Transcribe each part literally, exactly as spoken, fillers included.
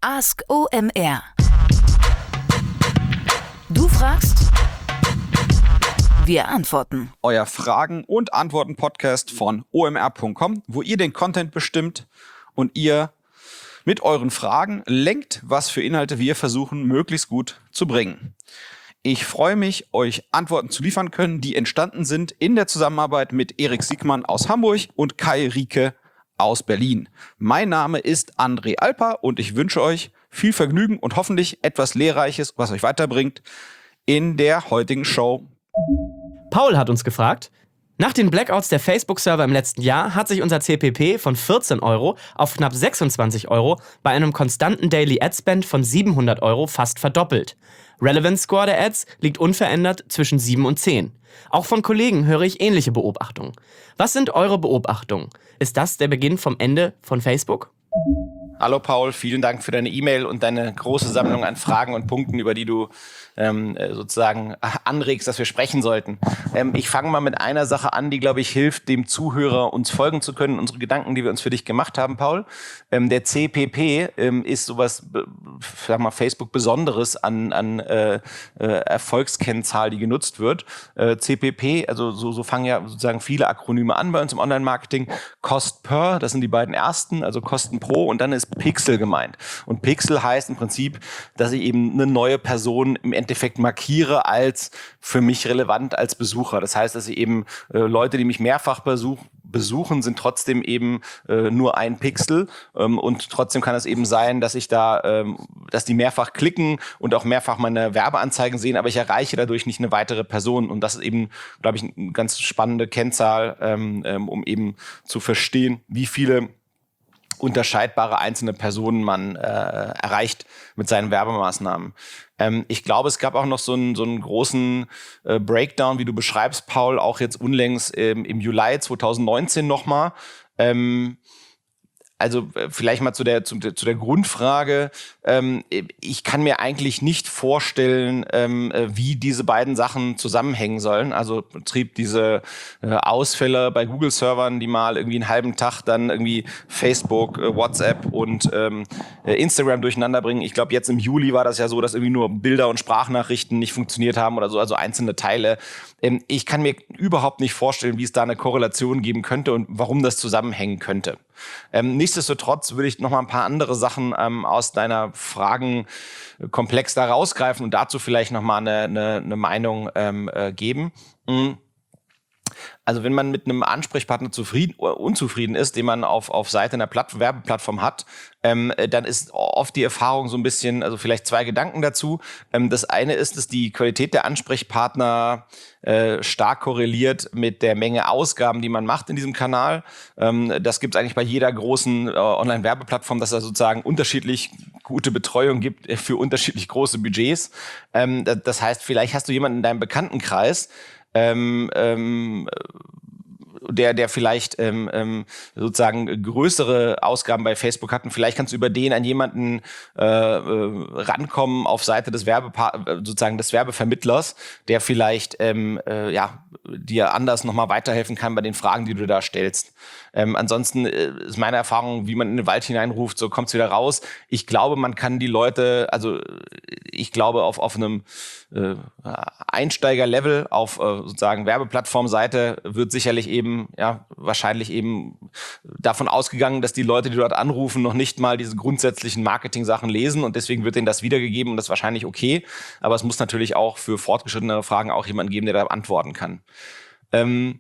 Ask O M R. Du fragst, wir antworten. Euer Fragen- und Antworten-Podcast von O M R Punkt com, wo ihr den Content bestimmt und ihr mit euren Fragen lenkt, was für Inhalte wir versuchen, möglichst gut zu bringen. Ich freue mich, euch Antworten zu liefern können, die entstanden sind in der Zusammenarbeit mit Erik Siegmann aus Hamburg und Kai Rieke aus Berlin. Mein Name ist André Alper und ich wünsche euch viel Vergnügen und hoffentlich etwas Lehrreiches, was euch weiterbringt in der heutigen Show. Paul hat uns gefragt: Nach den Blackouts der Facebook-Server im letzten Jahr hat sich unser C P P von vierzehn Euro auf knapp sechsundzwanzig Euro bei einem konstanten Daily Ad-Spend von siebenhundert Euro fast verdoppelt. Relevance Score der Ads liegt unverändert zwischen sieben und zehn. Auch von Kollegen höre ich ähnliche Beobachtungen. Was sind eure Beobachtungen? Ist das der Beginn vom Ende von Facebook? Hallo Paul, vielen Dank für deine E-Mail und deine große Sammlung an Fragen und Punkten, über die du ähm, sozusagen anregst, dass wir sprechen sollten. Ähm, ich fange mal mit einer Sache an, die, glaube ich, hilft, dem Zuhörer uns folgen zu können, unsere Gedanken, die wir uns für dich gemacht haben, Paul. Ähm, der C P P ähm, ist sowas, sag mal, Facebook Besonderes an, an äh, äh, Erfolgskennzahl, die genutzt wird. Äh, C P P, also so, so fangen ja sozusagen viele Akronyme an bei uns im Online-Marketing. Cost per, das sind die beiden ersten, also Kosten pro, und dann ist Pixel gemeint. Und Pixel heißt im Prinzip, dass ich eben eine neue Person im Endeffekt markiere als für mich relevant als Besucher. Das heißt, dass ich eben äh, Leute, die mich mehrfach besuch, besuchen, sind trotzdem eben äh, nur ein Pixel. Ähm, und trotzdem kann es eben sein, dass ich da, ähm, dass die mehrfach klicken und auch mehrfach meine Werbeanzeigen sehen, aber ich erreiche dadurch nicht eine weitere Person. Und das ist eben, glaube ich, eine ganz spannende Kennzahl, ähm, ähm, um eben zu verstehen, wie viele unterscheidbare einzelne Personen man äh, erreicht mit seinen Werbemaßnahmen. Ähm, ich glaube, es gab auch noch so einen, so einen großen äh, Breakdown, wie du beschreibst, Paul, auch jetzt unlängst ähm, im Juli zwanzig neunzehn nochmal. Ähm, Also vielleicht mal zu der, zu der, zu der Grundfrage. Ähm, ich kann mir eigentlich nicht vorstellen, ähm, wie diese beiden Sachen zusammenhängen sollen. Also Betrieb diese äh, Ausfälle bei Google-Servern, die mal irgendwie einen halben Tag dann irgendwie Facebook, äh, WhatsApp und ähm, Instagram durcheinander bringen. Ich glaube, jetzt im Juli war das ja so, dass irgendwie nur Bilder und Sprachnachrichten nicht funktioniert haben oder so, also einzelne Teile. Ähm, ich kann mir überhaupt nicht vorstellen, wie es da eine Korrelation geben könnte und warum das zusammenhängen könnte. Ähm, nichtsdestotrotz würde ich noch mal ein paar andere Sachen ähm, aus deiner Fragenkomplex da rausgreifen und dazu vielleicht noch mal eine, eine, eine Meinung ähm, äh, geben. Mhm. Also wenn man mit einem Ansprechpartner zufrieden oder unzufrieden ist, den man auf, auf Seite einer Platt- Werbeplattform hat, ähm, dann ist oft die Erfahrung so ein bisschen, also vielleicht zwei Gedanken dazu. Ähm, das eine ist, dass die Qualität der Ansprechpartner äh, stark korreliert mit der Menge Ausgaben, die man macht in diesem Kanal. Ähm, das gibt es eigentlich bei jeder großen äh, Online-Werbeplattform, dass es sozusagen unterschiedlich gute Betreuung gibt für unterschiedlich große Budgets. Ähm, das heißt, vielleicht hast du jemanden in deinem Bekanntenkreis, Ähm, ähm, der der vielleicht ähm, ähm, sozusagen größere Ausgaben bei Facebook hat. Und vielleicht kannst du über den an jemanden äh, äh, rankommen auf Seite des Werbepa- sozusagen des Werbevermittlers, der vielleicht ähm, äh, ja dir anders nochmal weiterhelfen kann bei den Fragen, die du da stellst. Ähm, ansonsten äh, ist meine Erfahrung, wie man in den Wald hineinruft, so kommt's wieder raus. Ich glaube, man kann die Leute, also ich glaube auf auf einem äh, Einsteigerlevel auf äh, sozusagen Werbeplattformseite wird sicherlich eben, ja, wahrscheinlich eben davon ausgegangen, dass die Leute, die dort anrufen, noch nicht mal diese grundsätzlichen Marketing-Sachen lesen und deswegen wird denen das wiedergegeben und das ist wahrscheinlich okay. Aber es muss natürlich auch für fortgeschrittenere Fragen auch jemanden geben, der da antworten kann. Ähm,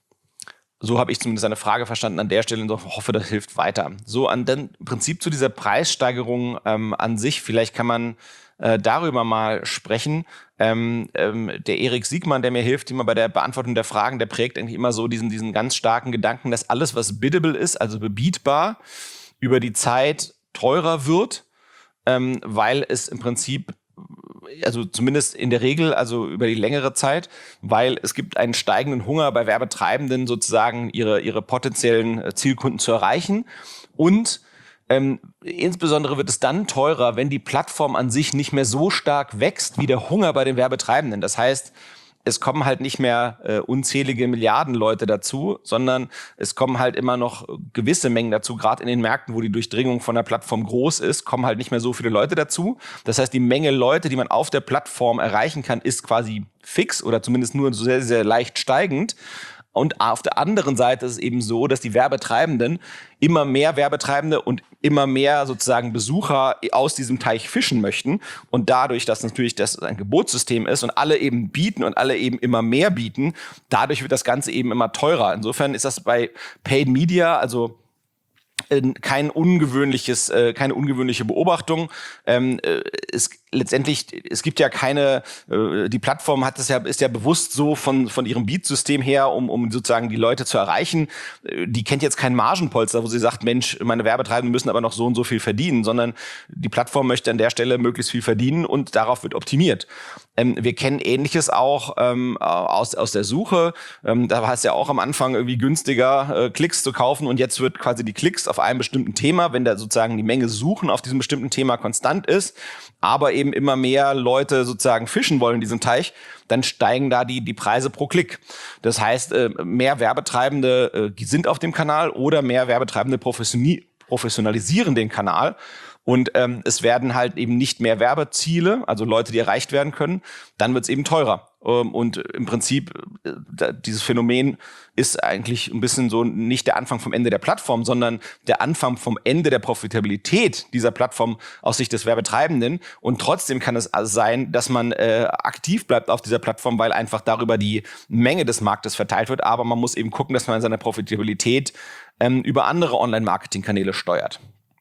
So habe ich zumindest eine Frage verstanden an der Stelle und hoffe, das hilft weiter. So, an dem Prinzip zu dieser Preissteigerung ähm, an sich, vielleicht kann man äh, darüber mal sprechen. Ähm, ähm, der Erik Siegmann, der mir hilft immer bei der Beantwortung der Fragen, der prägt eigentlich immer so diesen, diesen ganz starken Gedanken, dass alles, was biddable ist, also bebietbar, über die Zeit teurer wird, ähm, weil es im Prinzip, also zumindest in der Regel, also über die längere Zeit, weil es gibt einen steigenden Hunger bei Werbetreibenden, sozusagen ihre, ihre potenziellen Zielkunden zu erreichen. Und ähm, insbesondere wird es dann teurer, wenn die Plattform an sich nicht mehr so stark wächst wie der Hunger bei den Werbetreibenden. Das heißt, es kommen halt nicht mehr äh, unzählige Milliarden Leute dazu, sondern es kommen halt immer noch gewisse Mengen dazu. Gerade in den Märkten, wo die Durchdringung von der Plattform groß ist, kommen halt nicht mehr so viele Leute dazu. Das heißt, die Menge Leute, die man auf der Plattform erreichen kann, ist quasi fix oder zumindest nur sehr, sehr leicht steigend. Und auf der anderen Seite ist es eben so, dass die Werbetreibenden immer mehr Werbetreibende und immer mehr sozusagen Besucher aus diesem Teich fischen möchten. Und dadurch, dass natürlich das ein Gebotssystem ist und alle eben bieten und alle eben immer mehr bieten, dadurch wird das Ganze eben immer teurer. Insofern ist das bei Paid Media, also kein ungewöhnliches, äh, keine ungewöhnliche Beobachtung. Ähm, äh, es letztendlich, es gibt ja keine, äh, die Plattform hat es ja, ist ja bewusst so von von ihrem Beat-System her, um um sozusagen die Leute zu erreichen. Äh, die kennt jetzt kein Margenpolster, wo sie sagt, Mensch, meine Werbetreibenden müssen aber noch so und so viel verdienen, sondern die Plattform möchte an der Stelle möglichst viel verdienen und darauf wird optimiert. Ähm, wir kennen Ähnliches auch ähm, aus aus der Suche. Ähm, da war es ja auch am Anfang irgendwie günstiger, äh, Klicks zu kaufen und jetzt wird quasi die Klicks auf einem bestimmten Thema, wenn da sozusagen die Menge Suchen auf diesem bestimmten Thema konstant ist, aber eben immer mehr Leute sozusagen fischen wollen in diesem Teich, dann steigen da die, die Preise pro Klick. Das heißt, mehr Werbetreibende sind auf dem Kanal oder mehr Werbetreibende professionalisieren den Kanal. Und ähm, es werden halt eben nicht mehr Werbeziele, also Leute, die erreicht werden können, dann wird es eben teurer. Ähm, und im Prinzip, äh, dieses Phänomen ist eigentlich ein bisschen so nicht der Anfang vom Ende der Plattform, sondern der Anfang vom Ende der Profitabilität dieser Plattform aus Sicht des Werbetreibenden. Und trotzdem kann es also sein, dass man äh, aktiv bleibt auf dieser Plattform, weil einfach darüber die Menge des Marktes verteilt wird. Aber man muss eben gucken, dass man seine Profitabilität ähm, über andere Online-Marketing-Kanäle steuert.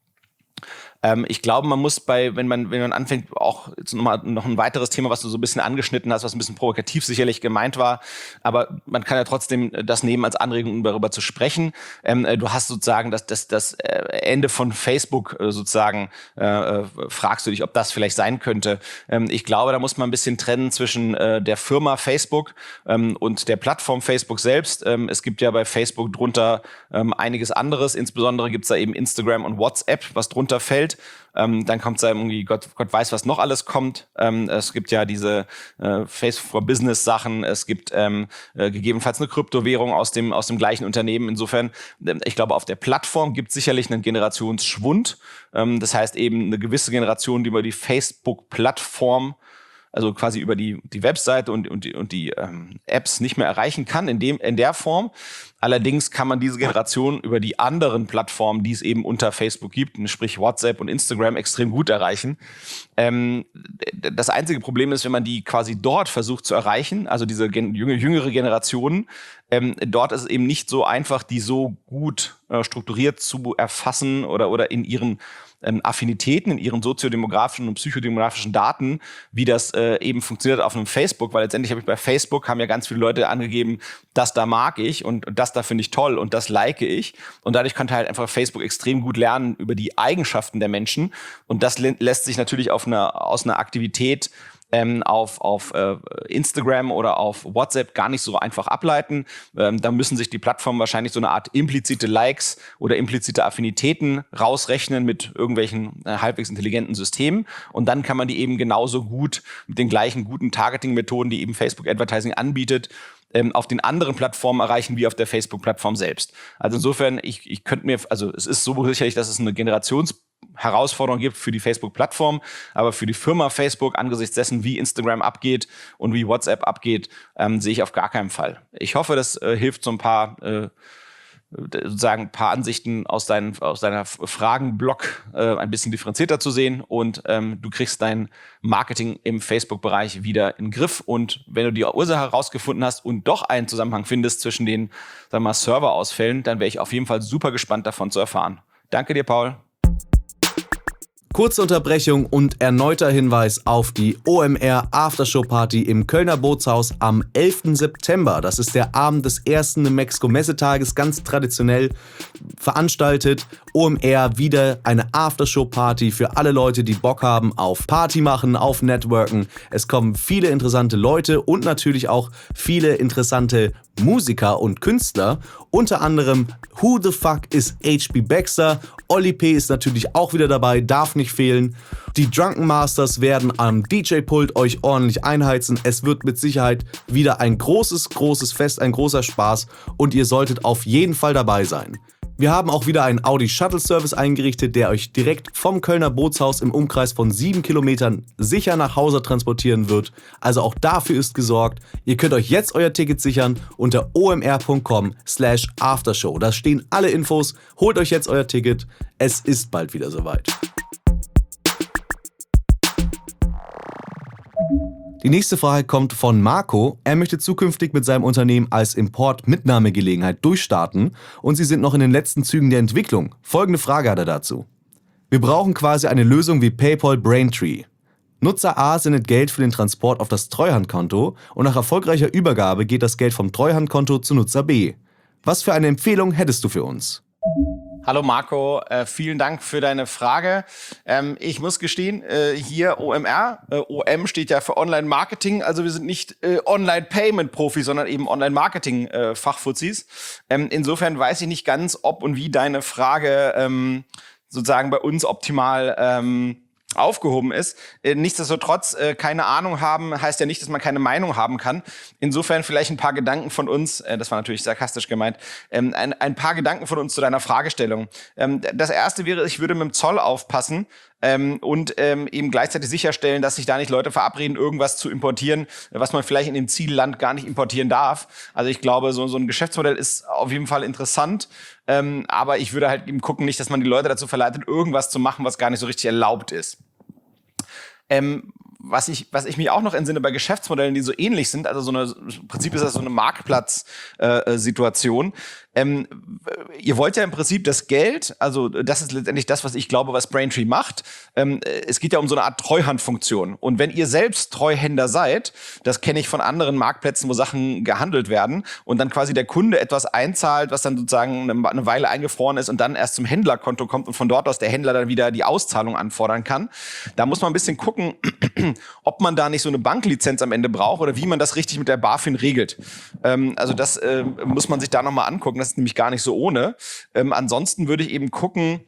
Ähm, ich glaube, man muss bei, wenn man, wenn man anfängt, auch jetzt noch, mal, noch ein weiteres Thema, was du so ein bisschen angeschnitten hast, was ein bisschen provokativ sicherlich gemeint war, aber man kann ja trotzdem das nehmen als Anregung, um darüber zu sprechen. Ähm, du hast sozusagen das, das, das Ende von Facebook sozusagen, äh, fragst du dich, ob das vielleicht sein könnte. Ähm, ich glaube, da muss man ein bisschen trennen zwischen äh, der Firma Facebook ähm, und der Plattform Facebook selbst. Ähm, es gibt ja bei Facebook drunter ähm, einiges anderes, insbesondere gibt es da eben Instagram und WhatsApp, was drunter fällt. Ähm, dann kommt da irgendwie, Gott, Gott weiß, was noch alles kommt. Ähm, es gibt ja diese äh, Facebook for Business Sachen. Es gibt ähm, äh, gegebenenfalls eine Kryptowährung aus dem, aus dem gleichen Unternehmen. Insofern, äh, ich glaube, auf der Plattform gibt es sicherlich einen Generationsschwund. Ähm, das heißt eben eine gewisse Generation, die über die Facebook-Plattform, also quasi über die, die Webseite und, und die, und die ähm, Apps nicht mehr erreichen kann in dem, in der Form. Allerdings kann man diese Generation über die anderen Plattformen, die es eben unter Facebook gibt, sprich WhatsApp und Instagram, extrem gut erreichen. Ähm, das einzige Problem ist, wenn man die quasi dort versucht zu erreichen, also diese gen- jüngere Generation, ähm, dort ist es eben nicht so einfach, die so gut äh, strukturiert zu erfassen oder, oder in ihren Ähm, Affinitäten in ihren soziodemografischen und psychodemografischen Daten, wie das äh, eben funktioniert auf einem Facebook, weil letztendlich habe ich bei Facebook, haben ja ganz viele Leute angegeben, das da mag ich und, und das da finde ich toll und das like ich und dadurch konnte halt einfach Facebook extrem gut lernen über die Eigenschaften der Menschen und das lä- lässt sich natürlich auf einer, aus einer Aktivität Ähm, auf, auf äh, Instagram oder auf WhatsApp gar nicht so einfach ableiten. Ähm, da müssen sich die Plattformen wahrscheinlich so eine Art implizite Likes oder implizite Affinitäten rausrechnen mit irgendwelchen äh, halbwegs intelligenten Systemen. Und dann kann man die eben genauso gut mit den gleichen guten Targeting-Methoden, die eben Facebook Advertising anbietet, ähm, auf den anderen Plattformen erreichen wie auf der Facebook-Plattform selbst. Also insofern, ich, ich könnte mir, also es ist so sicherlich, dass es eine Generations- Herausforderung gibt für die Facebook-Plattform, aber für die Firma Facebook angesichts dessen, wie Instagram abgeht und wie WhatsApp abgeht, ähm, sehe ich auf gar keinen Fall. Ich hoffe, das äh, hilft so ein paar äh, sozusagen ein paar Ansichten aus, deinen, aus deiner Fragenblock äh, ein bisschen differenzierter zu sehen und ähm, du kriegst dein Marketing im Facebook-Bereich wieder in den Griff und wenn du die Ursache herausgefunden hast und doch einen Zusammenhang findest zwischen den, sagen wir mal, Serverausfällen, dann wäre ich auf jeden Fall super gespannt davon zu erfahren. Danke dir, Paul. Kurze Unterbrechung und erneuter Hinweis auf die O M R Aftershow Party im Kölner Bootshaus am elften September. Das ist der Abend des ersten Mexiko Messetages, ganz traditionell veranstaltet. O M R wieder eine Aftershow Party für alle Leute, die Bock haben auf Party machen, auf Networken. Es kommen viele interessante Leute und natürlich auch viele interessante Musiker und Künstler, unter anderem Who the Fuck is H P Baxter, Olli P. ist natürlich auch wieder dabei, darf nicht fehlen. Die Drunken Masters werden am D J-Pult euch ordentlich einheizen. Es wird mit Sicherheit wieder ein großes, großes Fest, ein großer Spaß und ihr solltet auf jeden Fall dabei sein. Wir haben auch wieder einen Audi Shuttle Service eingerichtet, der euch direkt vom Kölner Bootshaus im Umkreis von sieben Kilometern sicher nach Hause transportieren wird. Also auch dafür ist gesorgt. Ihr könnt euch jetzt euer Ticket sichern unter omr.com slash aftershow. Da stehen alle Infos. Holt euch jetzt euer Ticket. Es ist bald wieder soweit. Die nächste Frage kommt von Marco. Er möchte zukünftig mit seinem Unternehmen als Import-Mitnahmegelegenheit durchstarten und sie sind noch in den letzten Zügen der Entwicklung. Folgende Frage hat er dazu. Wir brauchen quasi eine Lösung wie PayPal Braintree. Nutzer A sendet Geld für den Transport auf das Treuhandkonto und nach erfolgreicher Übergabe geht das Geld vom Treuhandkonto zu Nutzer B. Was für eine Empfehlung hättest du für uns? Hallo Marco, äh, vielen Dank für deine Frage. Ähm, ich muss gestehen, äh, hier O M R, äh, O M steht ja für Online-Marketing, also wir sind nicht äh, Online-Payment-Profis, sondern eben Online-Marketing-Fachfuzis. Ähm, insofern weiß ich nicht ganz, ob und wie deine Frage ähm, sozusagen bei uns optimal ähm, aufgehoben ist. Äh, nichtsdestotrotz, äh, keine Ahnung haben, heißt ja nicht, dass man keine Meinung haben kann. Insofern vielleicht ein paar Gedanken von uns, äh, das war natürlich sarkastisch gemeint, ähm, ein, ein paar Gedanken von uns zu deiner Fragestellung. Ähm, das erste wäre, ich würde mit dem Zoll aufpassen, Ähm, und ähm, eben gleichzeitig sicherstellen, dass sich da nicht Leute verabreden, irgendwas zu importieren, was man vielleicht in dem Zielland gar nicht importieren darf. Also ich glaube, so, so ein Geschäftsmodell ist auf jeden Fall interessant, ähm, aber ich würde halt eben gucken, nicht, dass man die Leute dazu verleitet, irgendwas zu machen, was gar nicht so richtig erlaubt ist. Ähm, was ich, was ich mich auch noch entsinne bei Geschäftsmodellen, die so ähnlich sind, also so eine, im Prinzip ist das so eine Marktplatz-Situation. Äh, ähm, ihr wollt ja im Prinzip das Geld, also das ist letztendlich das, was ich glaube, was Braintree macht. Ähm, es geht ja um so eine Art Treuhandfunktion. Und wenn ihr selbst Treuhänder seid, das kenne ich von anderen Marktplätzen, wo Sachen gehandelt werden und dann quasi der Kunde etwas einzahlt, was dann sozusagen eine, eine Weile eingefroren ist und dann erst zum Händlerkonto kommt und von dort aus der Händler dann wieder die Auszahlung anfordern kann. Da muss man ein bisschen gucken, ob man da nicht so eine Banklizenz am Ende braucht oder wie man das richtig mit der BaFin regelt. Ähm, also das äh, muss man sich da nochmal angucken. Das ist nämlich gar nicht so ohne. Ähm, ansonsten würde ich eben gucken,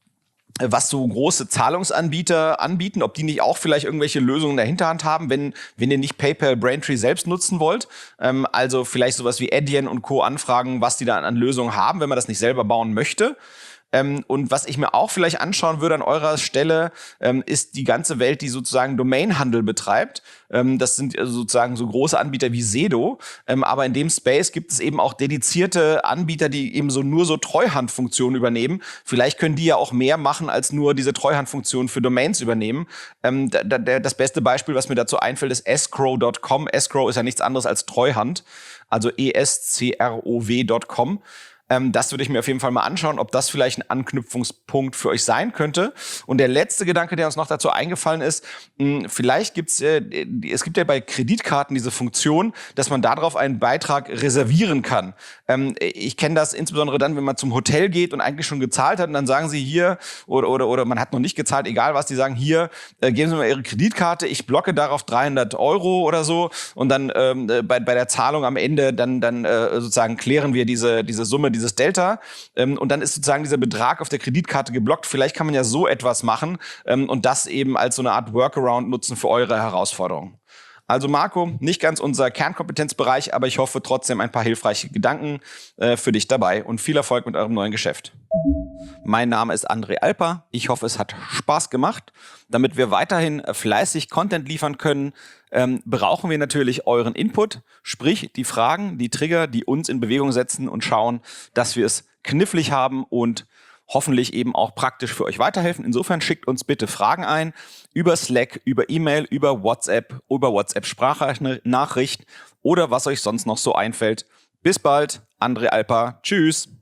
was so große Zahlungsanbieter anbieten, ob die nicht auch vielleicht irgendwelche Lösungen in der Hinterhand haben, wenn, wenn ihr nicht PayPal Braintree selbst nutzen wollt. Ähm, also vielleicht sowas wie Adyen und Co. anfragen, was die da an Lösungen haben, wenn man das nicht selber bauen möchte. Ähm, und was ich mir auch vielleicht anschauen würde an eurer Stelle, ähm, ist die ganze Welt, die sozusagen Domainhandel betreibt. Ähm, das sind also sozusagen so große Anbieter wie Sedo. Ähm, aber in dem Space gibt es eben auch dedizierte Anbieter, die eben so nur so Treuhandfunktionen übernehmen. Vielleicht können die ja auch mehr machen, als nur diese Treuhandfunktion für Domains übernehmen. Ähm, da, da, das beste Beispiel, was mir dazu einfällt, ist escrow Punkt com. Escrow ist ja nichts anderes als Treuhand, also E S C R O W Punkt com. Das würde ich mir auf jeden Fall mal anschauen, ob das vielleicht ein Anknüpfungspunkt für euch sein könnte. Und der letzte Gedanke, der uns noch dazu eingefallen ist, mh, vielleicht gibt's, äh, es gibt ja bei Kreditkarten diese Funktion, dass man darauf einen Beitrag reservieren kann. Ähm, ich kenne das insbesondere dann, wenn man zum Hotel geht und eigentlich schon gezahlt hat und dann sagen sie hier, oder, oder, oder man hat noch nicht gezahlt, egal was, die sagen hier, äh, geben Sie mir Ihre Kreditkarte, ich blocke darauf dreihundert Euro oder so und dann ähm, bei, bei der Zahlung am Ende dann, dann äh, sozusagen klären wir diese, diese Summe, diese dieses Delta ähm, und dann ist sozusagen dieser Betrag auf der Kreditkarte geblockt. Vielleicht kann man ja so etwas machen ähm, und das eben als so eine Art Workaround nutzen für eure Herausforderungen. Also Marco, nicht ganz unser Kernkompetenzbereich, aber ich hoffe trotzdem ein paar hilfreiche Gedanken äh, für dich dabei und viel Erfolg mit eurem neuen Geschäft. Mein Name ist André Alper. Ich hoffe, es hat Spaß gemacht. Damit wir weiterhin fleißig Content liefern können, ähm, brauchen wir natürlich euren Input, sprich die Fragen, die Trigger, die uns in Bewegung setzen und schauen, dass wir es knifflig haben und hoffentlich eben auch praktisch für euch weiterhelfen. Insofern schickt uns bitte Fragen ein über Slack, über E-Mail, über WhatsApp, über WhatsApp-Sprachnachricht oder was euch sonst noch so einfällt. Bis bald, André Alper. Tschüss.